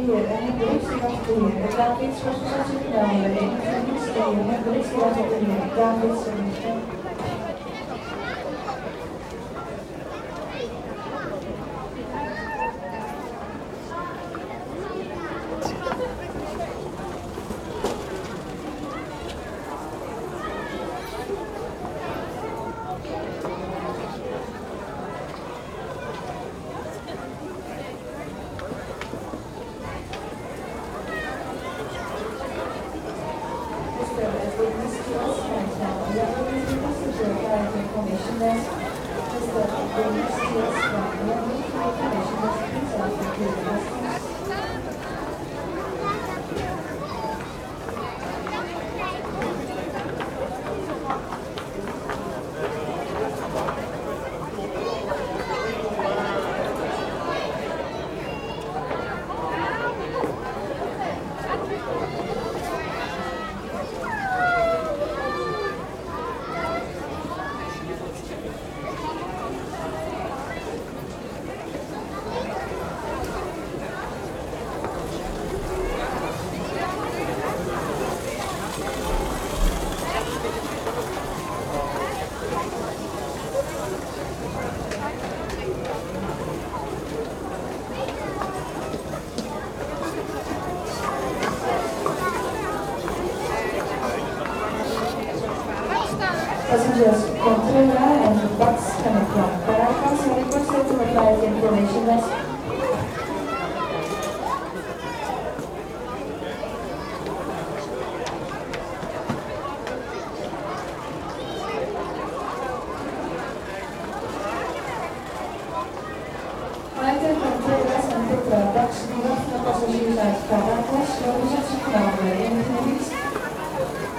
beheer en het bereiksbeheer. Het Davids Associatie Gedouwen, de informationsbeheer en het bereiksbeheer. Davids information desk. Mr. Dennis T.S. from the information desk. Please ask your questions. Passengers from Trela and Bucks coming from Caracas are requested to apply the information desk. Flight from Trela and Bucks die wachten passagiers uit Caracas, de organisatie genomen in het gebied.